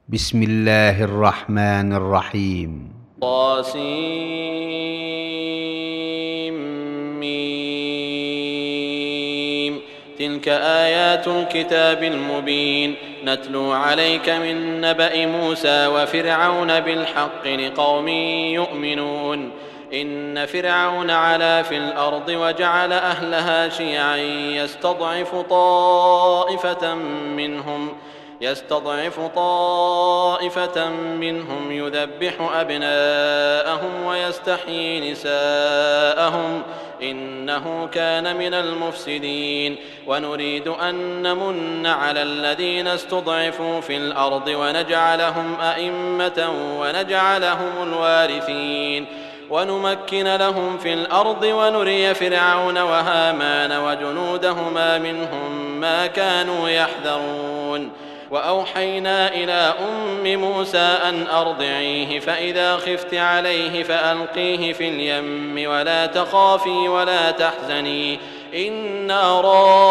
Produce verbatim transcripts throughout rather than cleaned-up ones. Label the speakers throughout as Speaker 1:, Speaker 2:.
Speaker 1: بسم الله الرحمن الرحيم.
Speaker 2: طاسيم. تلك آيات الكتاب المبين نتلو عليك من نبأ موسى وفرعون بالحق لقوم يؤمنون. إن فرعون علا في الأرض وجعل أهلها شيعا يستضعف طائفة منهم يستضعف طائفة منهم يذبح أبناءهم ويستحيي نساءهم إنه كان من المفسدين. ونريد أن نمن على الذين استضعفوا في الأرض ونجعلهم أئمة ونجعلهم الوارثين ونمكن لهم في الأرض ونري فرعون وهامان وجنودهما منهم ما كانوا يحذرون. وأوحينا إلى أم موسى أن أرضعيه فإذا خفت عليه فألقيه في اليم ولا تخافي ولا تحزني إنا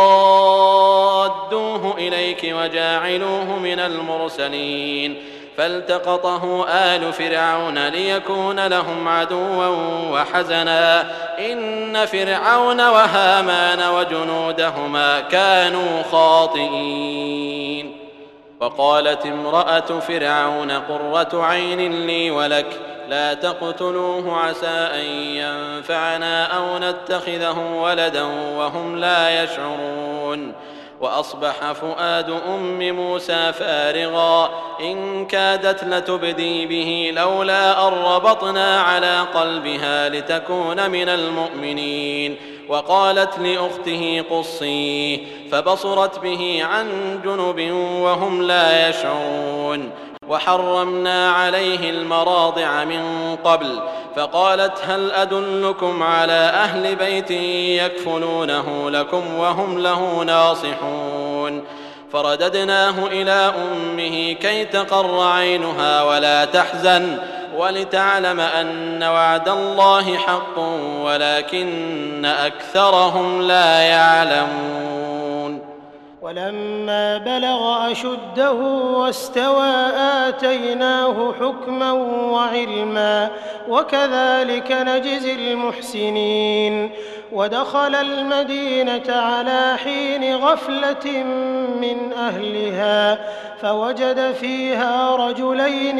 Speaker 2: رادوه إليك وجاعلوه من المرسلين. فالتقطه آل فرعون ليكون لهم عدوا وحزنا إن فرعون وهامان وجنودهما كانوا خاطئين. وقالت امرأة فرعون قرة عين لي ولك لا تقتلوه عسى أن ينفعنا أو نتخذه ولدا وهم لا يشعرون. وأصبح فؤاد أم موسى فارغا إن كادت لتبدي به لولا أن ربطنا على قلبها لتكون من المؤمنين. وقالت لأخته قصيه فبصرت به عن جنب وهم لا يشعرون. وحرمنا عليه المراضع من قبل فقالت هل أدلكم على أهل بيت يكفلونه لكم وهم له ناصحون. فرددناه إلى أمه كي تقر عينها ولا تحزن ولتعلم أن وعد الله حق ولكن أكثرهم لا يعلمون.
Speaker 3: ولما بلغ أشده واستوى آتيناه حكما وعلما وكذلك نجزي المحسنين. ودخل المدينة على حين غفلة من أهلها فوجد فيها رجلين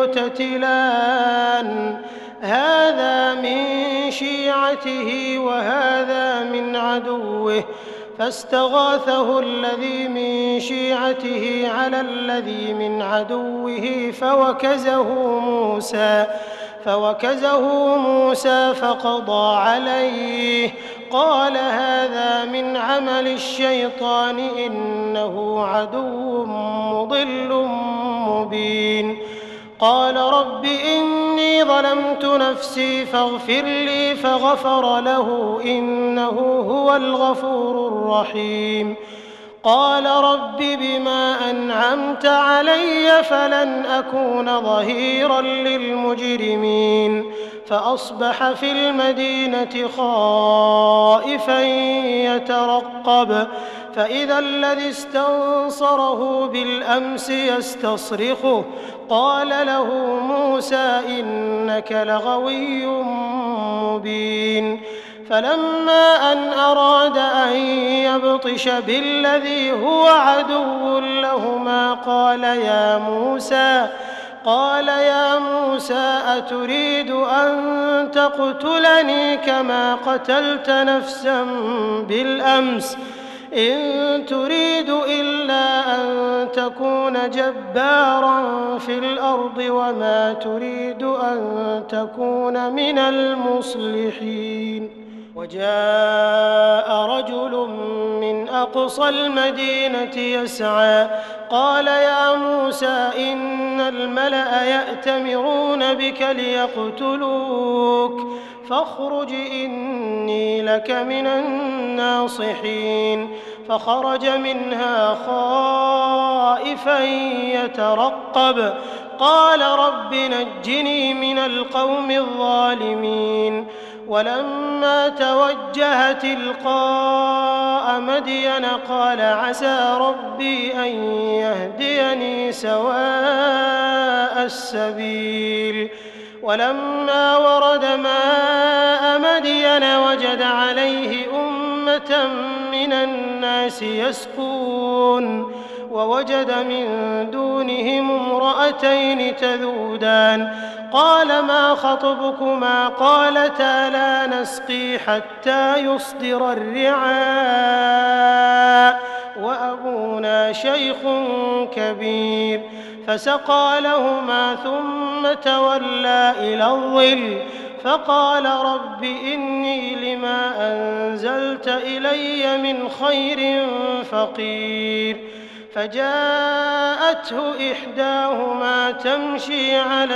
Speaker 3: يقتتلان هذا من شيعته وهذا من عدوه فاستغاثه الذي من شيعته على الذي من عدوه فوكزه موسى فوكزه موسى فقضى عليه قال هذا من عمل الشيطان إنه عدو مضل مبين. قال رب إني ظلمت نفسي فاغفر لي فغفر له إنه هو الغفور الرحيم. قال رب بما أنعمت علي فلن أكون ظهيرا للمجرمين. فأصبح في المدينة خائفا يترقب فإذا الذي استنصره بالأمس يستصرخه قال له موسى إنك لغوي مبين. فلما أن أراد أن يبطش بالذي هو عدو لهما قال يا موسى قال يا موسى أتريد أن تقتلني كما قتلت نفسا بالأمس إن تريد إلا أن تكون جبارا في الأرض وما تريد أن تكون من المصلحين. وجاء رجل من أقصى المدينة يسعى قال يا موسى إن الملأ يأتمرون بك ليقتلوك فاخرج إني لك من الناصحين. فخرج منها خائفا يترقب قال رب نجني من القوم الظالمين. ولما توجه تلقاء مدين قال عسى ربي أن يهديني سواء السبيل. ولما ورد ماء مدين وجد عليه أمة من الناس يسقون ووجد من دونهم امرأتين تذودان قال ما خطبكما قالتا لا نسقي حتى يصدر الرعاء وأبونا شيخ كبير فسقى لهما ثم تولى إلى الظل فقال رب إني لما أنزلت إلي من خير فقير. فجاءته إحداهما تمشي على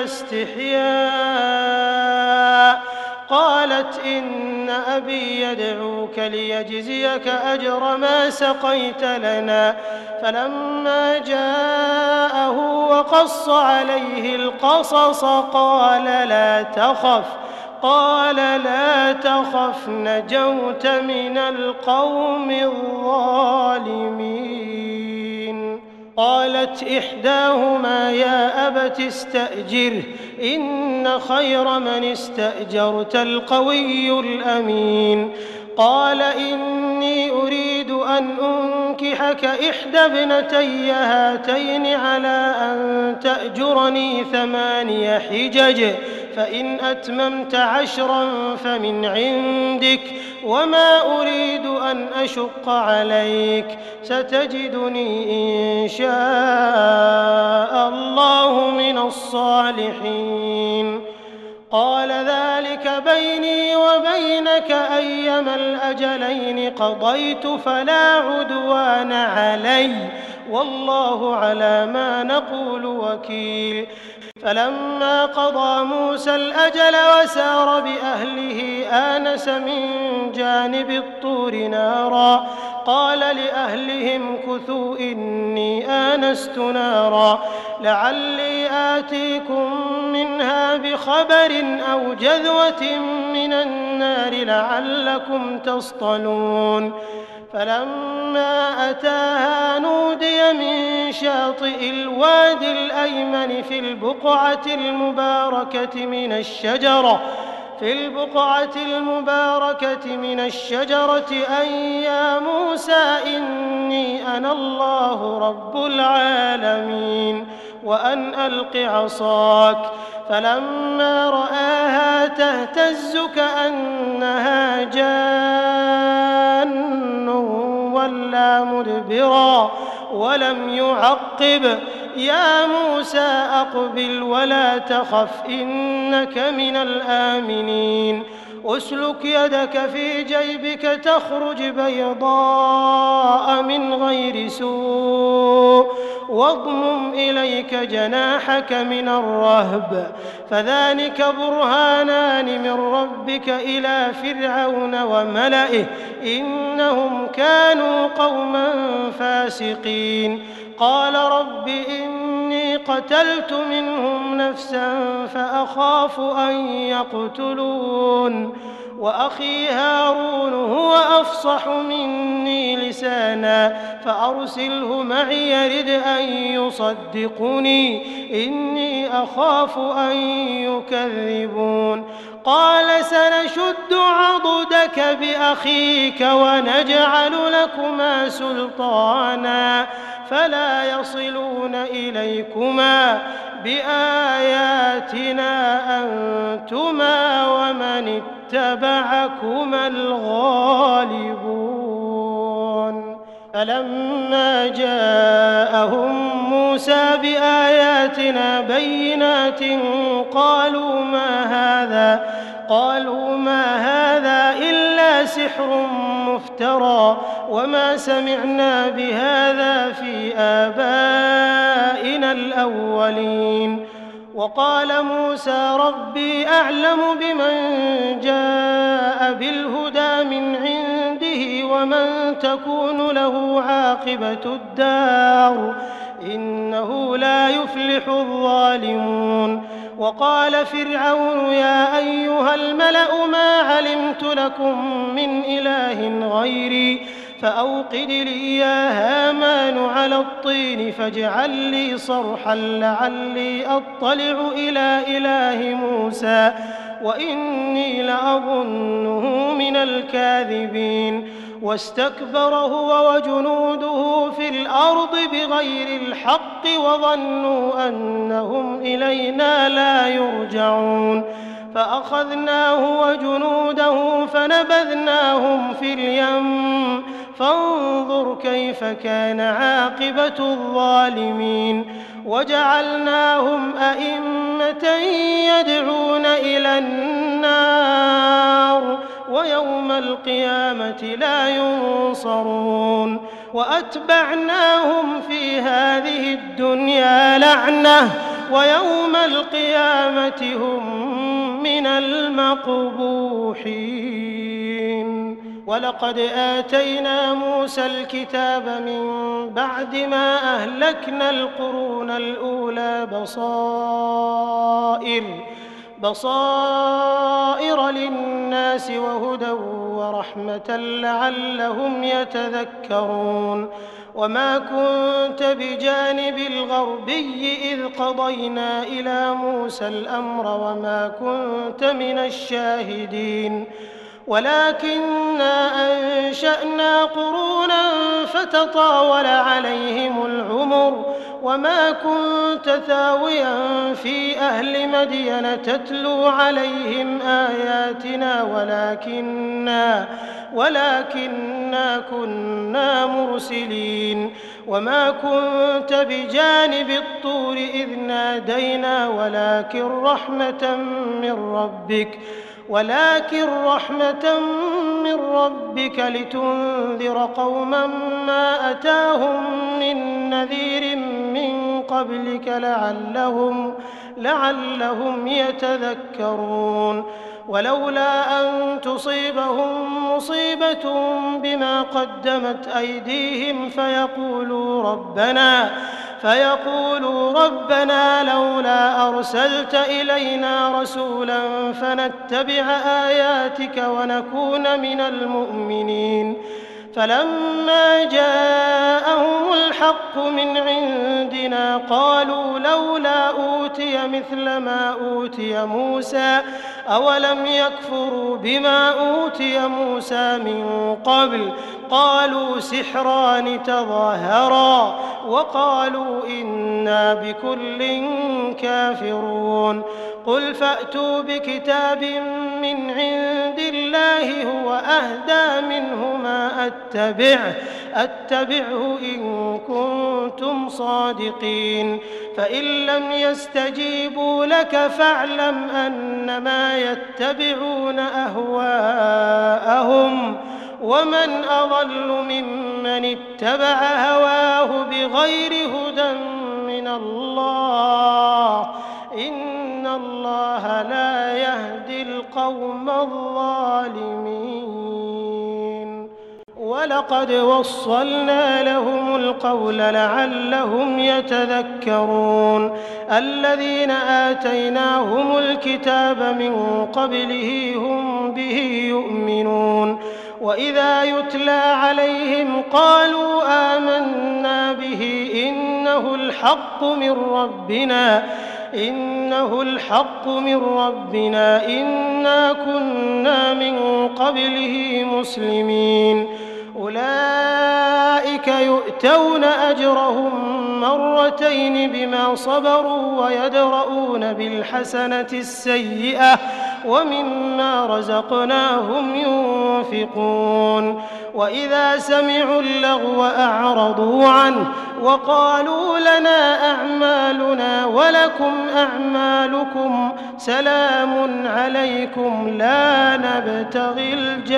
Speaker 3: استحياء قالت إن أبي يدعوك ليجزيك أجر ما سقيت لنا. فلما جاءه وقص عليه القصص قال لا تخف قال لا تخف نجوت من القوم الظالمين. قالت إحداهما يا أبت استأجره إن خير من استأجرت القوي الأمين. قال إني أريد أن أنكحك إحدى ابنتي هاتين على أن تأجرني ثماني حجج فإن أتممت عشرا فمن عندك وما أريد أن أشق عليك ستجدني إن شاء الله من الصالحين. قال ذلك بيني وبينك أيما الأجلين قضيت فلا عدوان علي والله على ما نقول وكيل. فلما قضى موسى الأجل وسار بأهله آنس من جانب الطور نارا قال لأهلهم كثوا إني آنست نارا لعلي آتيكم منها بخبر أو جذوة من النار لعلكم تصطلون. فلما أتاها نودي من شاطئ الوادي الأيمن في البقعة المباركة من الشجرة في البقعة المباركة من الشجرة أن يا موسى إني أنا الله رب العالمين وأن ألق عصاك. فلما رآها تهتز كأنها جان ولى مدبرا ولم يعقب يا موسى أقبل ولا تخف إنك من الآمنين. أسلك يدك في جيبك تخرج بيضاء من غير سوء واضمم إليك جناحك من الرهب فذلك برهانان من ربك إلى فرعون وملئه إنهم كانوا قوما فاسقين. قال رب إني قتلت منهم نفسا فأخاف أن يقتلون وأخي هارون هو أفصح مني لسانا فأرسله معي يرد أن يصدقني إني أخاف أن يكذبون. قال سنشد عضدك بأخيك ونجعل لكما سلطانا فلا يصلون إليكما بآياتنا أنتما ومن اتبعكما الغالبون. فلما جاءهم موسى بآياتنا بينات قالوا ما هذا قالوا ما هذا إلا سحر مفترى وما سمعنا بهذا في آبائنا الأولين. وقال موسى ربي أعلم بمن جاء بالهدى من عنده ومن تكون له عاقبة الدار إنه لا يفلح الظالمون. وقال فرعون يا أيها الملأ ما علمت لكم من إله غيري فأوقد لي يا هامان على الطين فاجعل لي صرحا لعلي أطلع إلى إله موسى وإني لأظنه من الكاذبين. واستكبر هو وجنوده في الأرض بغير الحق وظنوا أنهم إلينا لا يرجعون. فأخذناه وجنوده فنبذناهم في اليم فانظر كيف كان عاقبة الظالمين. وجعلناهم أئمة يدعون إلى النار ويوم القيامة لا ينصرون. وأتبعناهم في هذه الدنيا لعنة ويوم القيامة هم من المقبوحين. ولقد آتينا موسى الكتاب من بعد ما أهلكنا القرون الأولى بصائر بصائر للناس وهدى ورحمة لعلهم يتذكرون. وما كنت بجانب الغربي إذ قضينا إلى موسى الأمر وما كنت من الشاهدين ولكننا أنشأنا قرونا فتطاول عليهم العمر وما كنت ثاويا في أهل مدين تتلو عليهم آياتنا ولكننا ولكننا كنا مرسلين. وما كنت بجانب الطور إذ نادينا ولكن رحمة من ربك ولكن رحمة من ربك لتنذر قوما ما أتاهم من نذير من قبلك لعلهم لعلهم يتذكرون. ولولا أن تصيبهم مصيبة بما قدمت أيديهم فيقولوا ربنا فيقولوا ربنا لولا أرسلت إلينا رسولا فنتبع آياتك ونكون من المؤمنين. فلما جاءهم الحق من عندنا قالوا لولا أوتي مثل ما أوتي موسى أولم يكفروا بما أوتي موسى من قبل قالوا سحران تظاهرا وقالوا إنا بكل كافرون. قل فأتوا بكتاب من عند الله هو أهدى منه ما أتبعه أتبعه إن كنتم صادقين. فإن لم يستجيبوا لك فاعلم أنما يتبعون أهواءهم ومن أضل ممن اتبع هواه بغير هدى من الله إن الله لا يهدي القوم الظالمين. ولقد وصلنا لهم القول لعلهم يتذكرون. الذين آتيناهم الكتاب من قبله هم به يؤمنون. وإذا يتلى عليهم قالوا آمنا به إنه الحق من ربنا إنه الحق من ربنا إنا كنا من قبله مسلمين. أولئك يؤتون أجرهم مرتين بما صبروا ويدرؤون بالحسنة السيئة ومما رزقناهم ينفقون. وإذا سمعوا اللغو أعرضوا عنه وقالوا لنا أعمالنا ولكم أعمالكم سلام عليكم لا نبتغي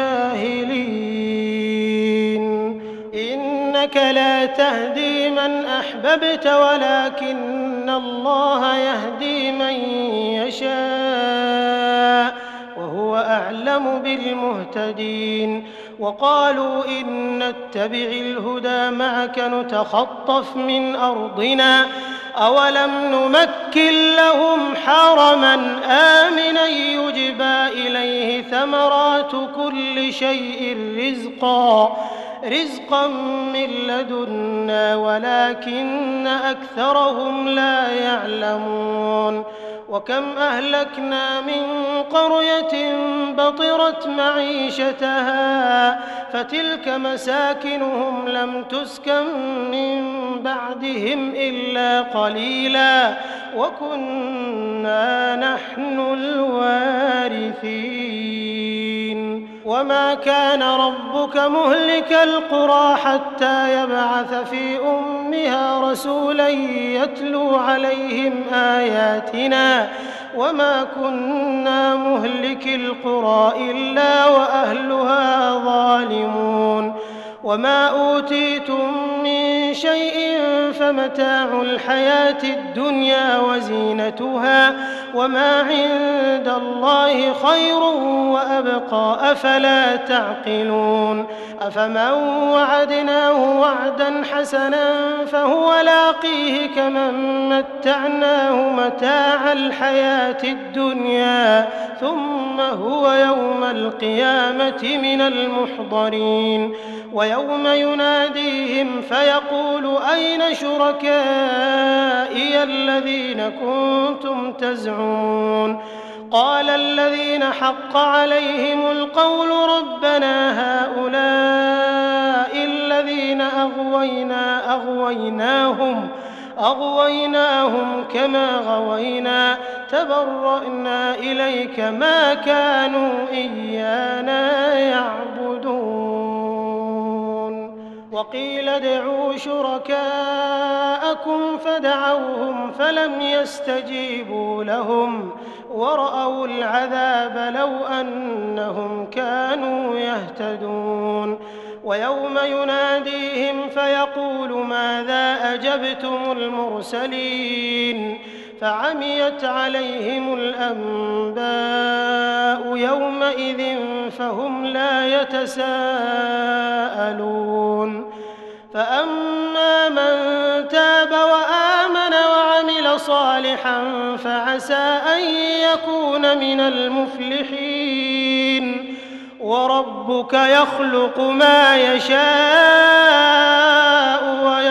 Speaker 3: الجاهلين. إنك لا تهدي من أحببت ولكن الله يهدي من يشاء وهو أعلم بالمهتدين. وقالوا إن نتبع الهدى معك نتخطف من أرضنا أولم نمكن لهم حرما آمنا يجبى إليه ثمرات كل شيء رزقا رزقا من لدنا ولكن أكثرهم لا يعلمون وكم أهلكنا من قرية بطرت معيشتها فتلك مساكنهم لم تسكن من بعدهم إلا قليلا وكنا نحن الوارثين وما كان ربك مهلك القرى حتى يبعث في أمها رسولا يتلو عليهم آياتنا وما كنا مهلك القرى إلا وأهلها ظالمون وما أوتيتم من شيء فمتاع الحياة الدنيا وزينتها وما عند الله خير وأبقى أفلا تعقلون أفمن وعدناه وعدا حسنا فهو لاقيه كمن متعناه متاع الحياة الدنيا ثم هو يوم القيامة من المحضرين ويوم يناديهم فيقول أين شركائي الذين كنتم تزعمون قال الذين حق عليهم القول ربنا هؤلاء الذين أغوينا أغويناهم أغويناهم كما غوينا تبرأنا إليك ما كانوا إيانا يعبدون وقيل ادعوا شركاءكم فدعوهم فلم يستجيبوا لهم ورأوا العذاب لو أنهم كانوا يهتدون ويوم يناديهم فيقول ماذا أجبتم المرسلين فعميت عليهم الأنباء يومئذ فهم لا يتساءلون فأما من تاب وآمن وعمل صالحا فعسى أن يكون من المفلحين وربك يخلق ما يشاء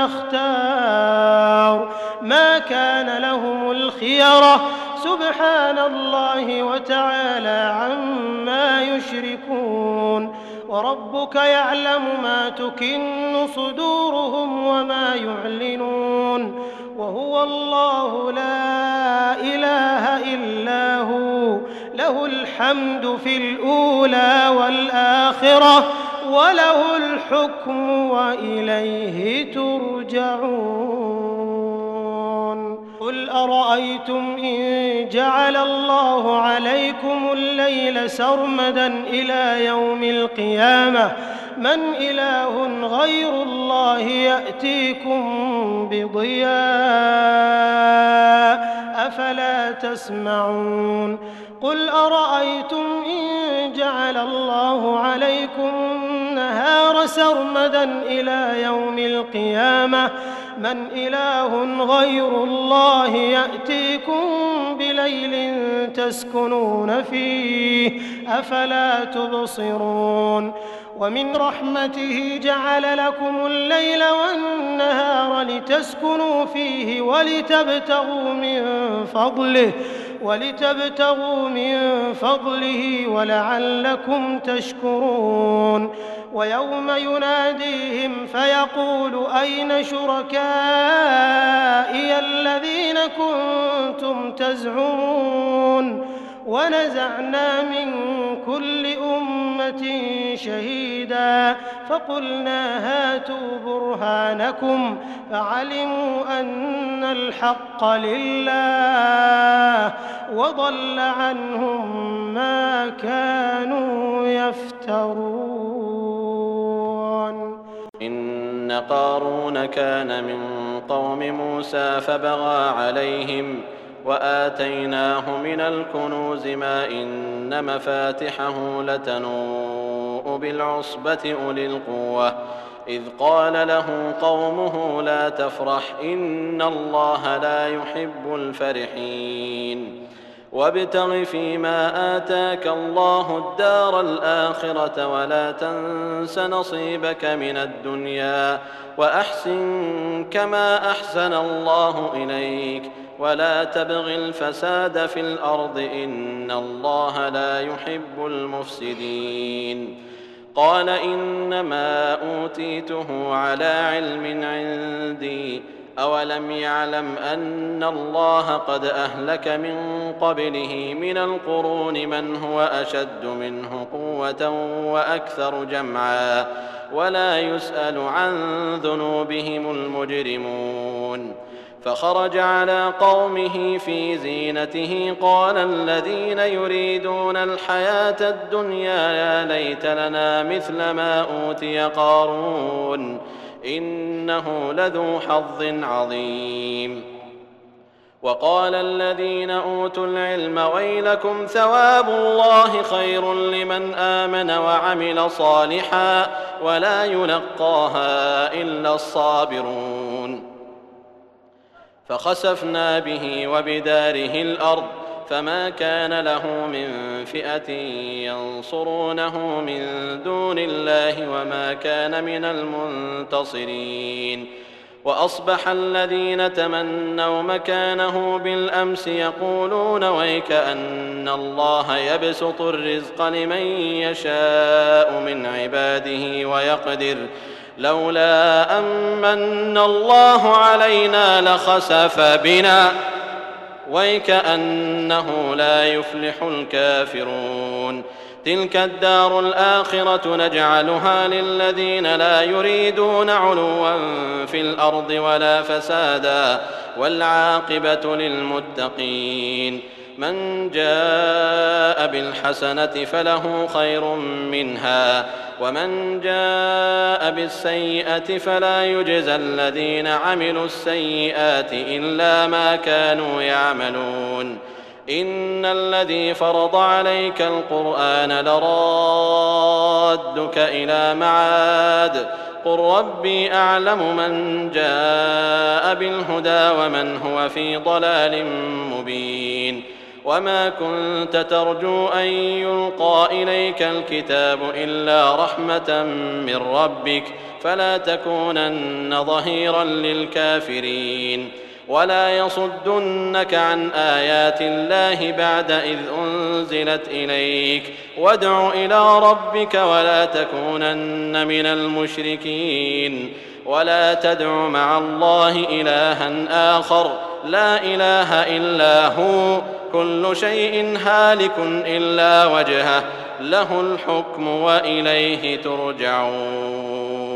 Speaker 3: ويختار ما كان لهم الخيرة سبحان الله وتعالى عما يشركون وربك يعلم ما تكن صدورهم وما يعلنون وهو الله لا إله إلا هو له الحمد في الأولى والآخرة وله الحكم وإليه ترجعون قل أرأيتم إن جعل الله عليكم الليل سرمدا إلى يوم القيامة من إله غير الله يأتيكم بضياء أفلا تسمعون قل أرأيتم إن جعل الله عليكم النهار سرمدا إلى يوم القيامة من إله غير الله يأتيكم بليل تسكنون فيه أفلا تبصرون ومن رحمته جعل لكم الليل والنهار لتسكنوا فيه ولتبتغوا من فضله ولتبتغوا من فضله ولعلكم تشكرون ويوم يناديهم فيقول أين شركائي الذين كنتم تزعمون ونزعنا من كل أمة شهيدا فقلنا هاتوا برهانكم فعلموا أن الحق لله وضل عنهم ما كانوا يفترون
Speaker 2: إن قارون كان من قوم موسى فبغى عليهم وآتيناه من الكنوز ما إن مفاتحه لتنوء بالعصبة أولي القوة إذ قال له قومه لا تفرح إن الله لا يحب الفرحين وابتغ فيما آتاك الله الدار الآخرة ولا تنس نصيبك من الدنيا وأحسن كما أحسن الله إليك ولا تبغ الفساد في الأرض إن الله لا يحب المفسدين. قال إنما أوتيته على علم عندي أولم يعلم أن الله قد أهلك من قبله من القرون من هو أشد منه قوة وأكثر جمعا ولا يسأل عن ذنوبهم المجرمون. فخرج على قومه في زينته قال الذين يريدون الحياة الدنيا يا ليت لنا مثل ما أوتي قارون إنه لذو حظ عظيم. وقال الذين أوتوا العلم ويلكم ثواب الله خير لمن آمن وعمل صالحا ولا يلقاها إلا الصابرون. فخسفنا به وبداره الأرض فما كان له من فئة ينصرونه من دون الله وما كان من المنتصرين. وأصبح الذين تمنوا مكانه بالأمس يقولون ويك أن الله يبسط الرزق لمن يشاء من عباده ويقدر لولا أمن الله علينا لخسف بنا ويكأنه لا يفلح الكافرون. تلك الدار الآخرة نجعلها للذين لا يريدون علوا في الأرض ولا فسادا والعاقبة للمتقين. من جاء بالحسنة فله خير منها ومن جاء بالسيئة فلا يجزى الذين عملوا السيئات إلا ما كانوا يعملون. إن الذي فرض عليك القرآن لرادك إلى معاد قل ربي أعلم من جاء بالهدى ومن هو في ضلال مبين. وما كنت ترجو أن يلقى إليك الكتاب إلا رحمة من ربك فلا تكونن ظهيرا للكافرين. ولا يصدنك عن آيات الله بعد إذ أنزلت إليك وادع إلى ربك ولا تكونن من المشركين. ولا تدع مع الله إلها آخر لا إله إلا هو كل شيء هالك إلا وجهه له الحكم وإليه ترجعون.